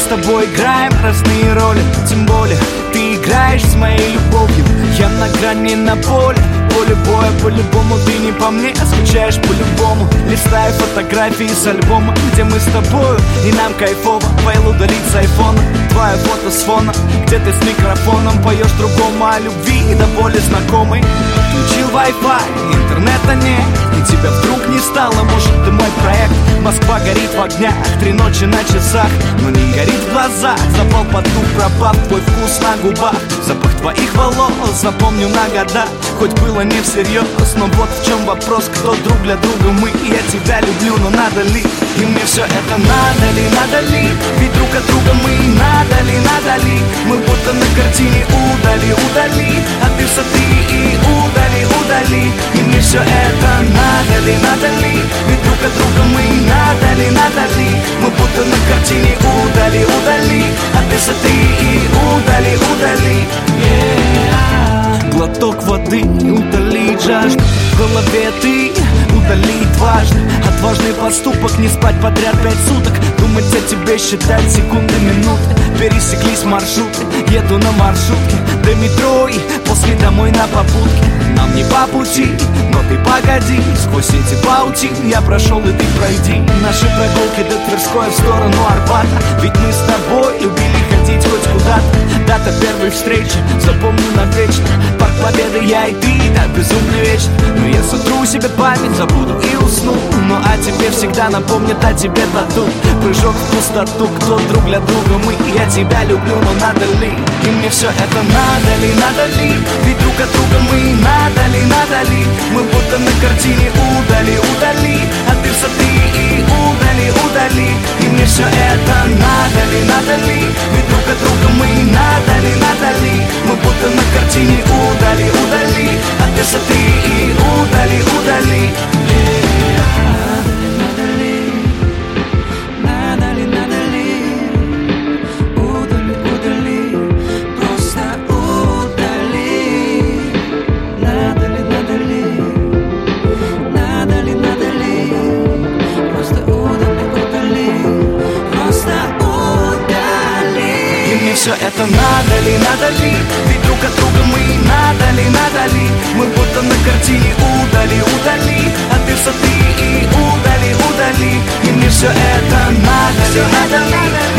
с тобой играем разные роли. Тем более ты играешь с моей любовью. Я на грани, на поле боя, по-любому ты не по мне, а скучаешь по-любому. Листаю фотографии с альбома, где мы с тобою, и нам кайфово. Файл удалить с айфона, твое фото с фона, где ты с микрофоном поешь другому о любви и до боли знакомой. Включил Wi-Fi, интернета нет, и тебя вдруг не стало. Может, ты мой проект? Москва горит в огнях, 3 ночи на часах, но не горит в глазах. Запал потух, пропав твой вкус на губах. Запах твоих волос запомню на года. Хоть было не всерьез, но вот в чем вопрос. Кто друг для друга мы? Я тебя люблю, но надо ли? И мне все это надо ли, надо ли? Ведь друг от друга мы, надо ли, надо ли? Мы будто на картине удали, а ты смотри и удали. И мне все это надо ли, надо ли? Ведь друг от друга мы, надо ли, надо ли? Мы будто на картине удали, а ты смотри и удали. Глоток воды, удалить жажду. В голове ты, удалить важно. Отважный поступок, не спать подряд 5 суток. Думать о тебе, считать секунды, минуты. Пересеклись маршруты, еду на маршрутке до метро и после домой на попутке. Нам не по пути, но ты погоди. Сквозь эти паутины я прошел и ты пройди. Наши прогулки до Тверской в сторону Арбата. Ведь мы с тобой любили ходить хоть куда-то. Дата первой встречи, запомню навечно. Парк Победы, я и ты, да, безумно вечно. Но я сотру себе память, забуду и усну. Ну а тебе всегда напомнят о тебе тату. Прыжок в пустоту, кто друг для друга мы. Я тебя люблю, но надо ли? И мне все это надо ли, надо ли? Ведь друг от друга мы, надо ли, надо ли? Мы будто на картине удали, а ты смотри и удали. И мне все это надо ли, надо ли? Ведь друг от друга мы, надо ли, надо ли? Мы будто на картине удали, а ты смотри и удали. Все это надо ли, надо ли? Ведь друг от друга мы, надо ли, надо ли? Мы будто на картине удали, а ты смотри и удали. И мне все это надо ли, надо ли?